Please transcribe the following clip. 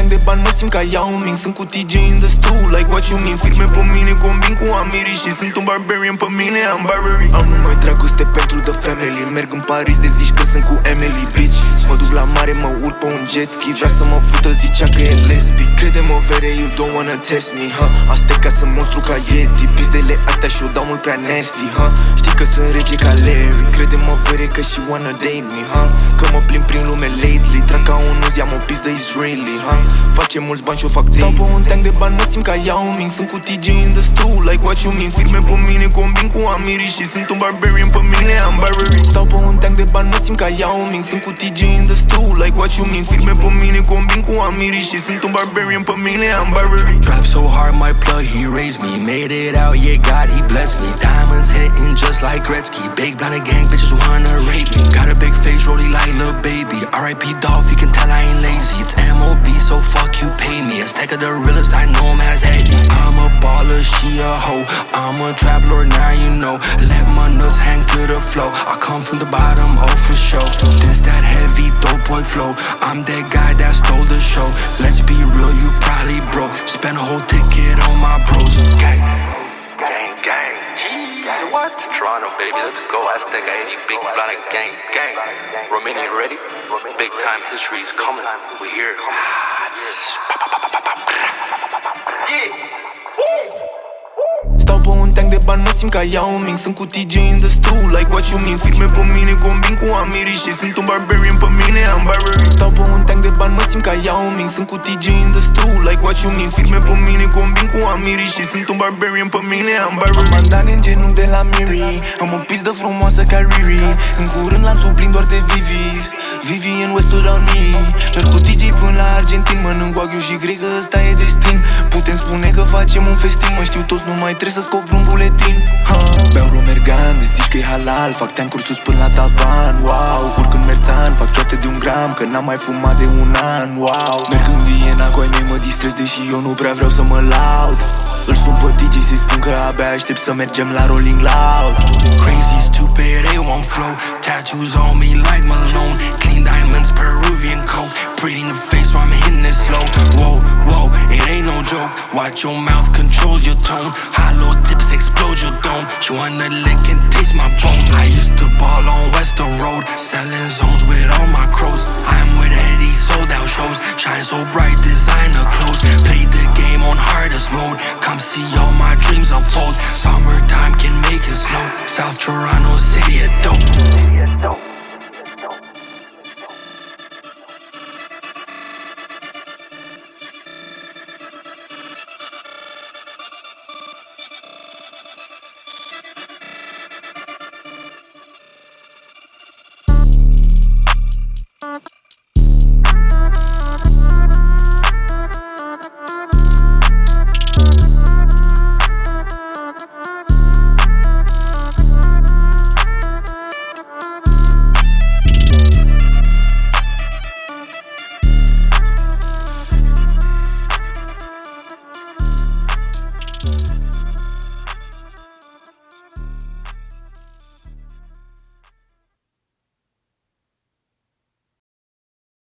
tank de bani, mă simt ca Yao Ming. Sunt cu TJ in the stool, like what you mean. Firme pe mine, combin cu amirii și sunt un barbarian pe mine, am Barbary. Am numai dragoste pentru the family. Merg în Paris de zici că sunt cu Emily, bitch. Mă duc la mare, mă urc pe un jet ski. Vrea să mă fută, zicea că e lesbic. Crede-mă vere, you don't wanna test me, Asta e ca să monstru ca Yeti. Pizdele astea și-o dau mult prea nasty, Știi că sunt rege ca Larry. Crede-mă vere că și wanna date me, Că mă plimb prin lume lately. Trag ca un uz, am o pizdă Israeli, Face mulți bani și-o fac daily. Stau pe un tank de bani, mă simt ca Yao Ming. Sunt cu TJ in the stool, like what you mean. Firme pe mine, combin cu amirii și sunt un barbarian pe mine, am Barbary. Stau pe un tank de bani, mă simt ca Yao Ming. Sunt cu TJ in the stool, like what you mean. Firme pe mine, combin cu amirii și sunt un barbarian pe mine, am Barbary. Drop so hard, my plug, he raised me. Made it out, yeah, God, he blessed me. Diamonds hitting just like Gretzky. Big blinded gang, bitches wanna rape me. Got a big face, rolly like lil' baby. R.I.P. Dolph, you can tell I ain't lazy. It's M.O.B, so fuck you pay me. Aztec of the realest, I know him as Eddie. I'm a baller, she a hoe. I'm a trap lord, now you know. Let my nuts hang to the flow. I come from the bottom, oh for sure. This that heavy dope boy flow. I'm that guy that stole the show. Let's be real, you probably broke. Spend a whole ticket on my bros. Gang, gang, gang. Gee, what? Toronto, baby, let's go. Aztec 80, big planet gang, gang. Romania, you ready? Big time history is coming. We here. Stau pe un tank de bani, mă simt ca Yao Ming. Sunt cu TJ in the stool, like what you mean. Firme pe mine, combin cu amirii și sunt un barbarian pe mine, am Barbary. Stau pe un tank de bani, mă simt ca Yao Ming. Sunt cu TJ in the stool, like what you mean. Firme pe mine, combin cu amirii și sunt un barbarian pe mine, am Barbary. Am mandane în genul de la Miri. Am o pizdă frumoasă ca Riri. În curând lanțul plin doar de Vivis. Vivian Westwood on me. Merg cu TJ până la Argentin. Mănânc wagyu și cred că ăsta e destin. Putem spune că facem un festin. Mă știu toți, nu mai trebuie să scop vreun buletin. Beau romergan, de zici că e halal. Fac teancuri sus până la tavan, wow. Urc în Merțan, fac cioate de 1 gram. Că n-am mai fumat de 1 an, wow. Merg în Viena, cu ai mei mă distrez. Deși eu nu prea vreau să mă laud. Îl sun pe DJ să-i spun că abia aștept să mergem la Rolling Loud. Crazy, stupid, A1 flow. Tattoos on me like Malone. Clean diamonds, Peruvian coke. Pretty in the face, so I'm hitting it slow. Whoa, whoa, it ain't no joke. Watch your mouth, control your tone. Hollow tips explode your dome. She wanna lick and taste my bone. I used to ball on Western Road, selling zones with all my crows. I'm with Eddie, sold out shows. Shine so bright, designer clothes. Play the game on hardest mode. Come see all my dreams unfold. Summertime can make it snow. South Toronto, city of dope.